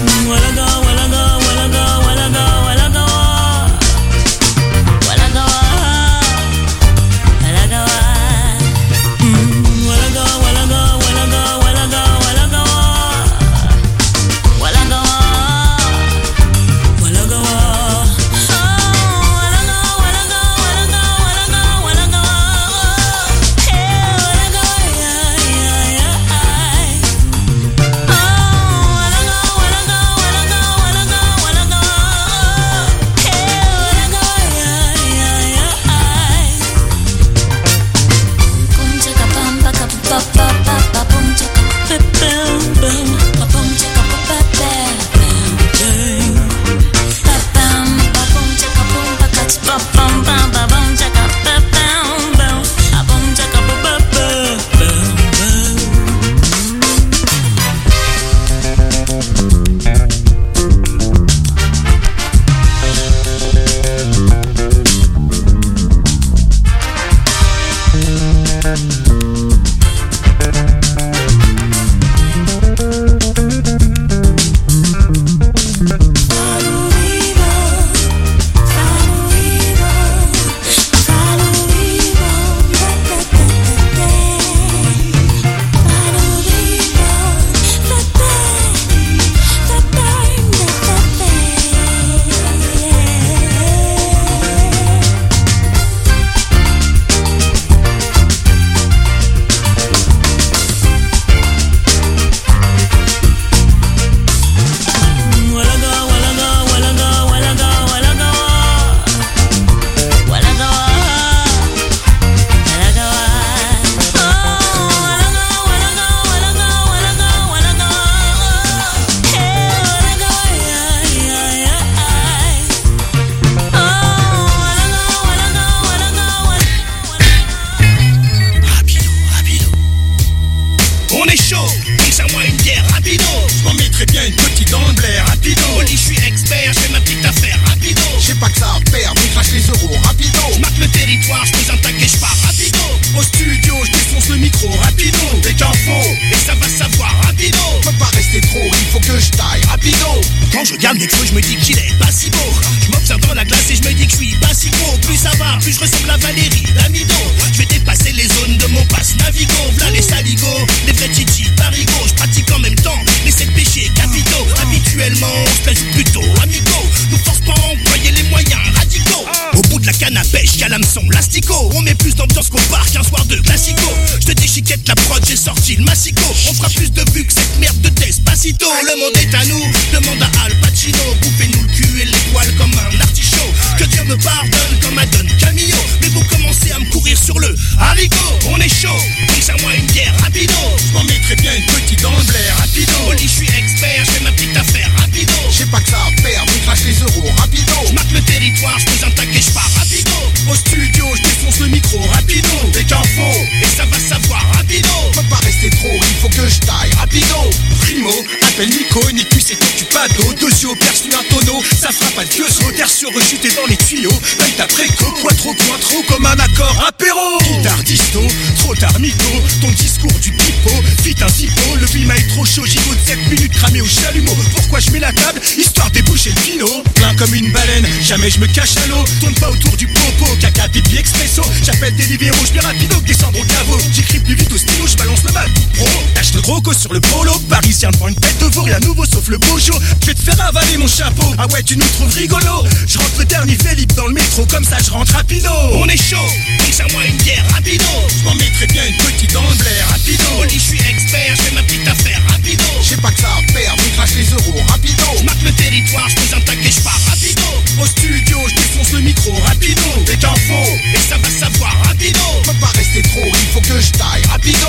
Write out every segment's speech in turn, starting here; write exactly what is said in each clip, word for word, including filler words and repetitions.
Jamais je me cache à l'eau, tourne pas autour du popo, caca pipi expresso. J'appelle Deliveroo, je vais rapido que descendre au caveau. J'écris plus vite au stylo, je balance le MacBook Pro. Tâche le gros cos sur le polo, parisien devant une tête de veau, rien nouveau sauf le bojo. Je vais te faire avaler mon chapeau, ah ouais tu nous trouves rigolo. Je rentre le dernier Philippe dans le métro, comme ça je rentre rapido. On est chaud, donc à moi une bière rapido. Je m'en mettrai bien une petite dans le blaire rapido. Oli je suis expert, je fais ma petite affaire rapido. J'ai pas que ça à faire, mais crache les euros rapido. Je marque le territoire, je pose un taquet, je pars rapido. Au studio, je défonce le micro rapido. Dès qu'un faux, et ça va savoir rapido. Peut pas rester trop, il faut que je taille rapido.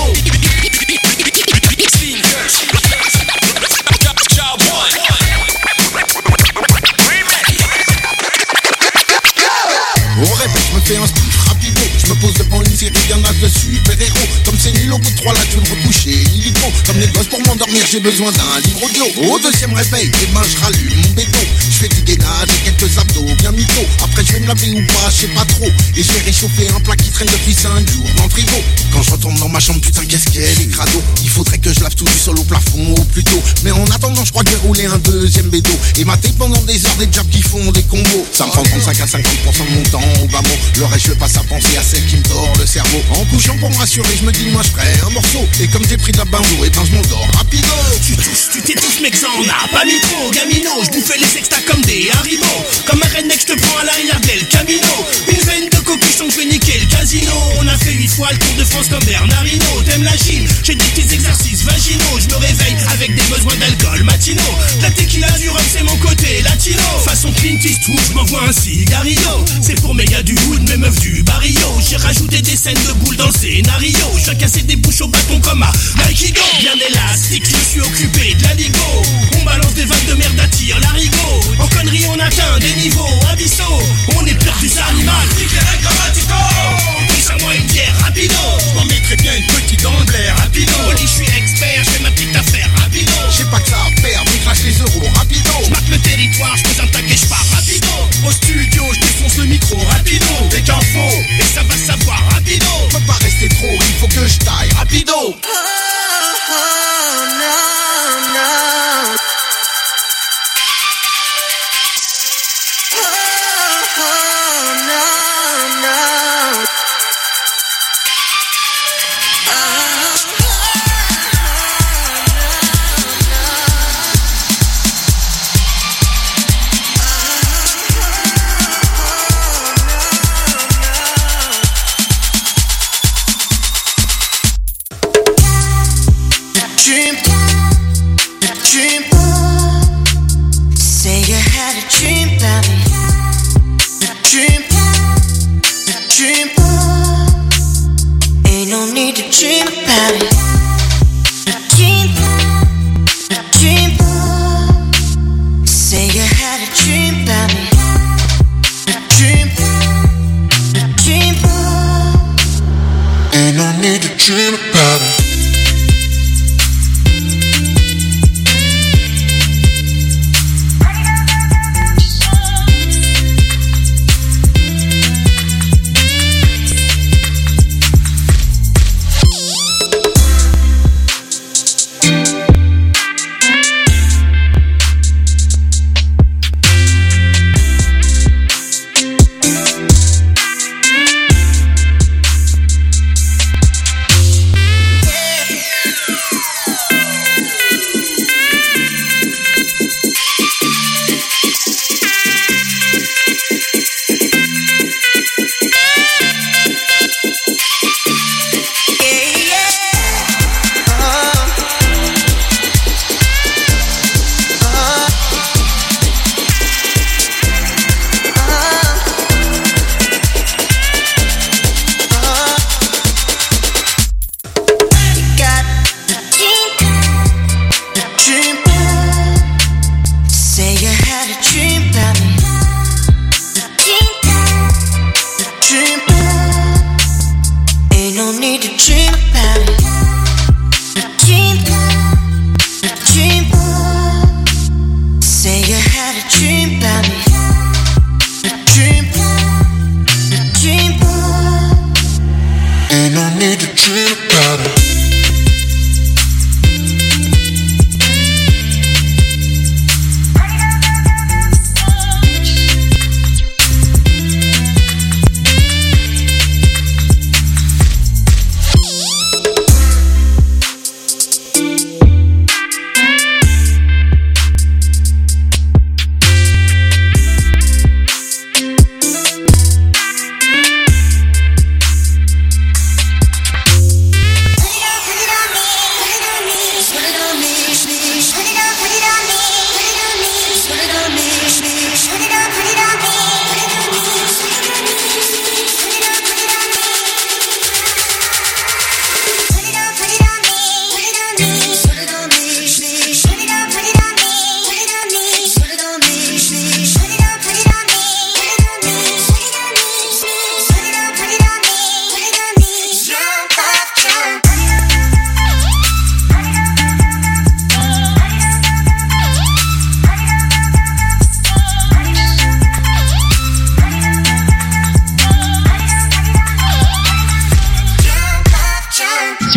Au répète, je me fais un spiff rapido. Je me pose devant une série, y'en a de super-héros. Comme c'est nul au bout de trois là, tu veux me recoucher illico. Comme les gosses pour m'endormir, j'ai besoin d'un livre audio. Au deuxième réveil, demain je rallume mon béton. Je fais du gainage et quelques quelques abdos, bien mytho. Après je vais me laver ou pas, je sais pas trop. Et je vais réchauffer un plat qui traîne depuis cinq jours dans le frigo. Quand je retourne dans ma chambre, putain qu'est-ce qu'elle est crado. Il faudrait que je lave tout du sol au plafond au plus tôt. Mais en attendant je crois que je vais rouler un deuxième bédo et mater pendant des heures des jobs qui font des combos. Ça me prend trente-cinq à cinquante pour cent de mon temps au bas mot. Le reste je passe à penser à celle qui me tord le cerveau. En couchant pour me rassurer je me dis moi je ferai un morceau. Et comme j'ai pris de la benzo et ben je m'endors rapido. Tu tousses, tu t'étouffes mec ça en a pas mis trop. Gamino, je bouffais les extas comme des haribots. Comme un redneck je te prends à l'arrière d'El Camino. Une veine de coquille on fait niquer le casino. On a fait huit fois le tour de France comme Bernardino. T'aimes la gym, j'ai des petits exercices vaginaux. Je me réveille avec des besoins d'alcool matinaux. La tequila du rhum c'est mon côté latino. Façon Clint Eastwood, je m'envoie un cigarillo. C'est pour mes gars du hood, mes meufs du barrio. J'ai rajouté des scènes de boules dans le scénario. Je viens casser des bouches au bâton comme à Aikido. Bien élastique, je me suis occupé de la ligo. On balance des vannes de merde à tir l'arigot. En connerie on atteint des niveaux abyssaux. On est pur des animaux. Nique les règles grammatico. Pris à moi une bière rapido. Je m'en mettrais bien une petite dans le blaire rapido. Oli, je suis expert, je fais ma petite affaire rapido. J'ai pas que ça à faire, mais crache les euros rapido. Je marque le territoire, je pose un tag et je pars rapido. Au studio, je défonce le micro rapido. Dès qu'un faux, et ça va savoir rapido. Je peux pas rester trop, il faut que je taille rapido. Oh, oh, no, no.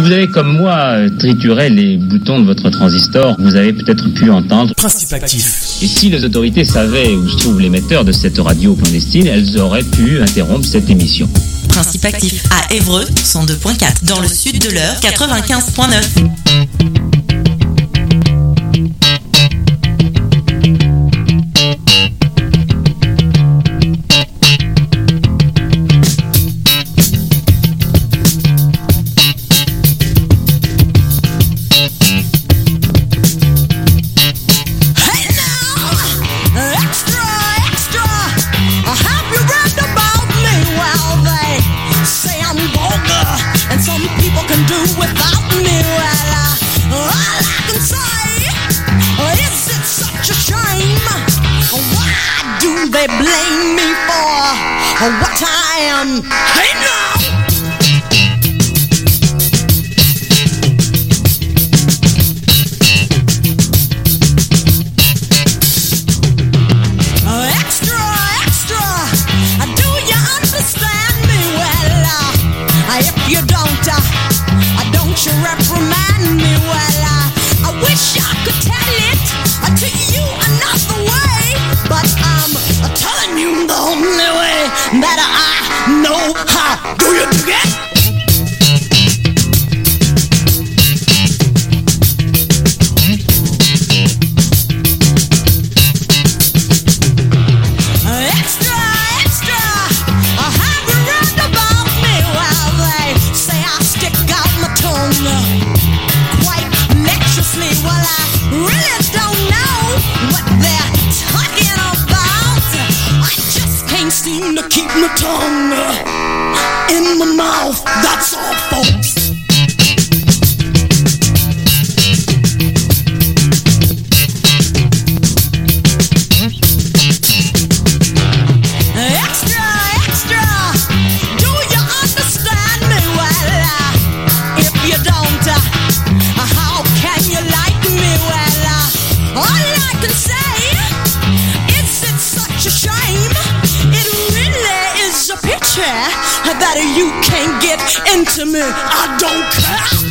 vous avez comme moi trituré les boutons de votre transistor, vous avez peut-être pu entendre Principe actif. Et si les autorités savaient où se trouve l'émetteur de cette radio clandestine, elles auraient pu interrompre cette émission. Principe actif à Évreux, cent deux point quatre. Dans le sud de l'Eure, quatre-vingt-quinze point neuf. They blame me for what I am. Hey now! Extra, extra. Do you understand me well? Uh, if you don't, uh, don't you reprimand me well? Uh, I wish I could tell it uh, to you another way, but I'm telling you the only way that I know how. Do you dig it? Extra, extra. Have you read about me? Well, they say I stick out my tongue quite lecherously. Well, I really don't know what they're talking about. I just can't seem to keep my tongue in my mouth. That's all, folks. Extra, extra. Do you understand me well? If you don't, how can you like me well? All I can say is it's such a shame. It really is a picture that you can't get into me. I don't care.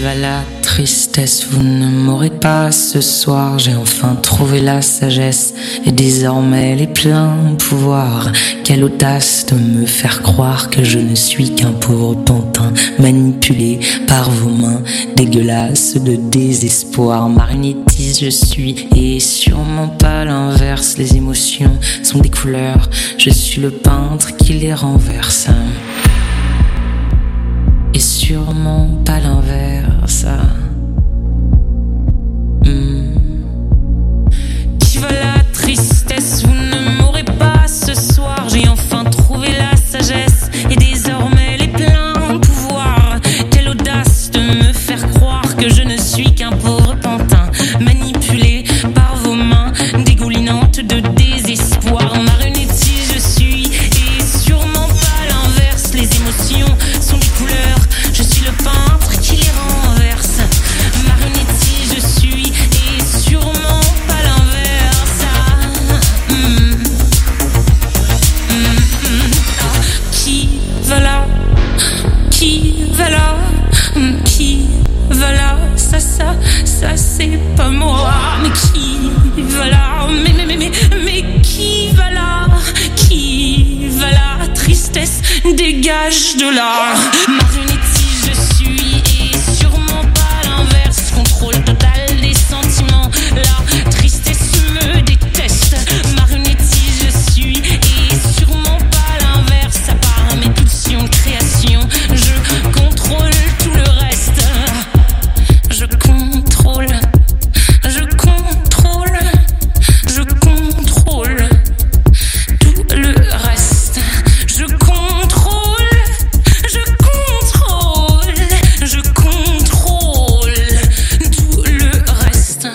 va la tristesse, vous ne m'aurez pas ce soir. J'ai enfin trouvé la sagesse et désormais les pleins pouvoirs. Quelle audace de me faire croire que je ne suis qu'un pauvre pantin manipulé par vos mains dégueulasses de désespoir. Marionnettiste je suis et sûrement pas l'inverse. Les émotions sont des couleurs, je suis le peintre qui les renverse. Et sûrement pas l'inverse. Hmm. Qui va la tristesse, vous ne m'aurez pas ce soir. J'ai enfin trouvé la sagesse et désormais les pleins pouvoirs. Quelle audace de me faire croire que je ne suis qu'un pauvre pantin manipulé par vos mains dégoulinantes de désespoir. Marionnettiste je suis et sûrement pas l'inverse. Les émotions sont des couleurs, je suis le peintre qui les renverse. Marionnettiste je suis et sûrement pas l'inverse. Ah, mm, mm, mm, ah. Qui va là? Qui va là? Mm, Qui va là? Ça, ça, ça c'est pas moi. Mais qui va là? Mais, mais, mais, mais, mais qui va là? Qui va là? Tristesse, dégage de là. Marionnettiste je suis et sûrement pas l'inverse. Contrôle total des sentiments, la tristesse me déteste. Marionnettiste je suis et sûrement pas l'inverse. À part mes pulsions de création, je contrôle tout le reste. Je contrôle, je contrôle, je contrôle tout le reste. Je contrôle, je contrôle, je contrôle tout le reste.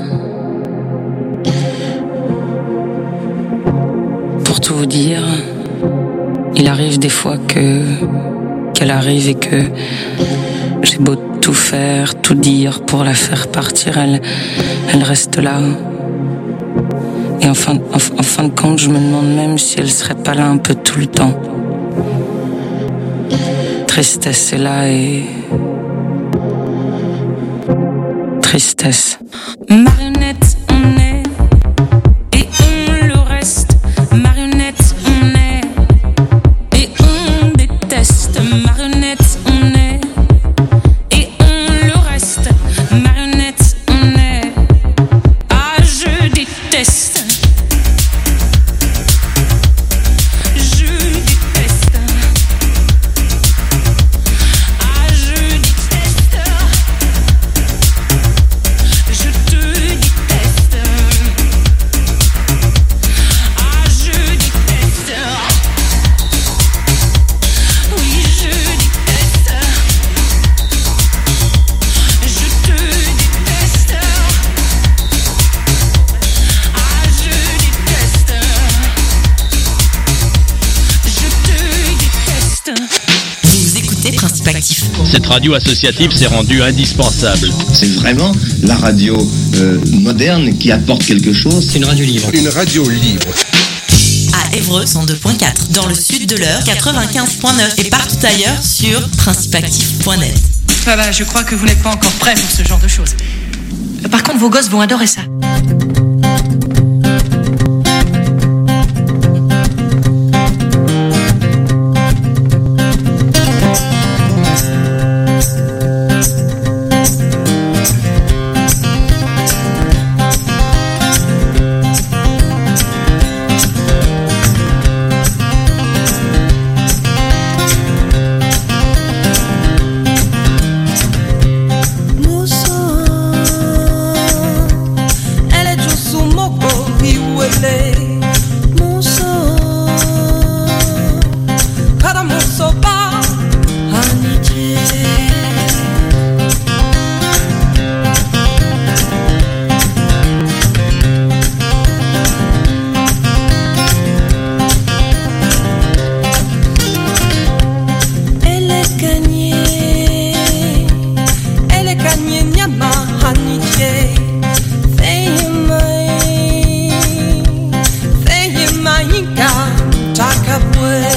Pour tout vous dire, il arrive des fois que qu'elle arrive et que j'ai beau tout faire, tout dire pour la faire partir, elle, elle reste là. Et en fin, en, en fin de compte, je me demande même si elle serait pas là un peu tout le temps. Tristesse est là et... Tristesse. Marionnette, on est et on le reste. Marionnette, on est et on déteste. Marionnette, on est et on le reste. Marionnette, on est. Ah, je déteste. Je déteste. Ah, je déteste. Je te déteste. Ah, je déteste. Oui, je déteste. Je te déteste. Ah, je déteste. Je te déteste. Vous écoutez Principe Actif. Cette radio associative s'est rendue indispensable. C'est vraiment la radio euh, moderne qui apporte quelque chose. C'est une radio libre. Une radio libre. À Évreux cent deux point quatre, dans le sud de l'Eure quatre-vingt-quinze point neuf et partout ailleurs sur principe actif point net. Ah bah, je crois que vous n'êtes pas encore prêts pour ce genre de choses. Par contre, vos gosses vont adorer ça. Takabwe